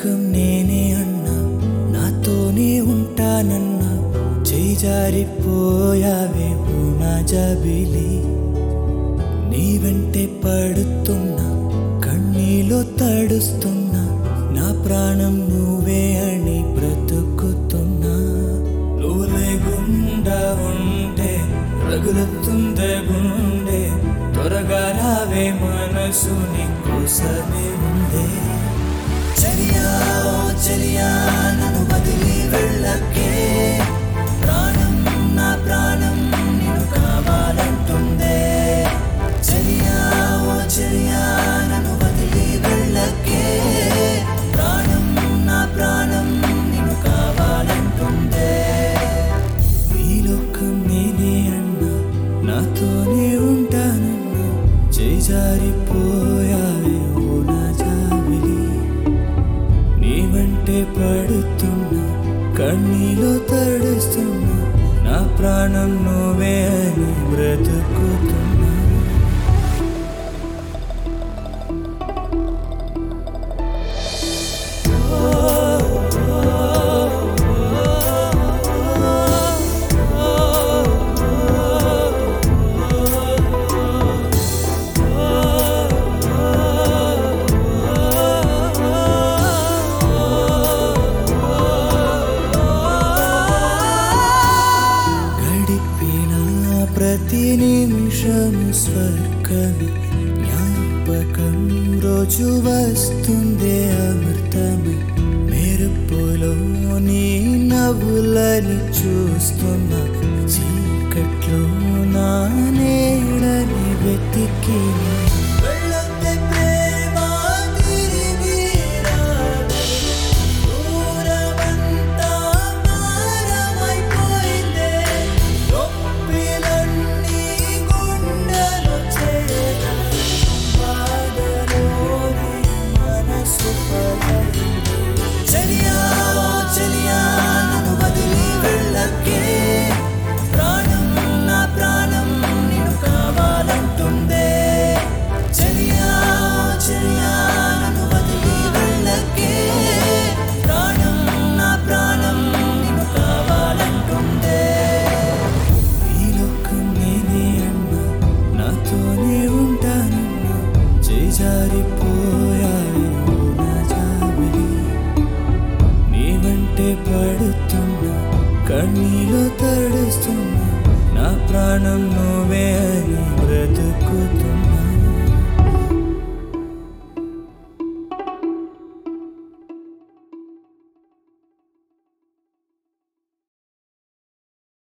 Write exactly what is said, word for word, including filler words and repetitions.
లోకం నేనే అన్నా, నాతోనే ఉంటానన్నా, చేయి జారిపోయావే ఓ నా జాబిలి. నీ వెంటే పడుతున్నా, కన్నీలో తడుస్తున్నా, నా ప్రాణం నువ్వే అని బ్రతుకుతున్నా. నువ్వు లేకుండా ఉంటే రగులుతుందే గుండె, త్వరగా రావే మనసు నీ కోసమే ఉందే. చెలియా ఓ చెలియా నన్ను వదిలి వెళ్ళకే, ప్రాణం నా ప్రాణం నిన్ను కావాలంటుందే. చెలియా ఓ చెలియా నన్ను వదిలి వెళ్ళకే, ప్రాణం నా ప్రాణం నిన్ను కావాలంటుందే. ఈ లోకం నేనే అన్నా, నాతోనే ఉంటానన్నా, చేయి జారిపోయావే ఓ నా జాబిలి. నీ వెంటే పడుతున్నా, కన్నీలో తడుస్తున్నా, నా ప్రాణం నువ్వే అని బ్రతుకుతున్నా. ప్రతి నిమిషము స్వర్గమే, జ్ఞాపకం రోజు వస్తుందే అమృతమే. మెరుపులో నీ నవ్వులని చూస్తున్నా, చీకట్లో నా నీడని వెతికి. జారిపోయావే ఓ నా జాబిలి. నీ వెంటే పడుతున్నా, కన్నీలో తడుస్తున్నా, నా ప్రాణం నువ్వే అని బ్రతుకుతున్నా.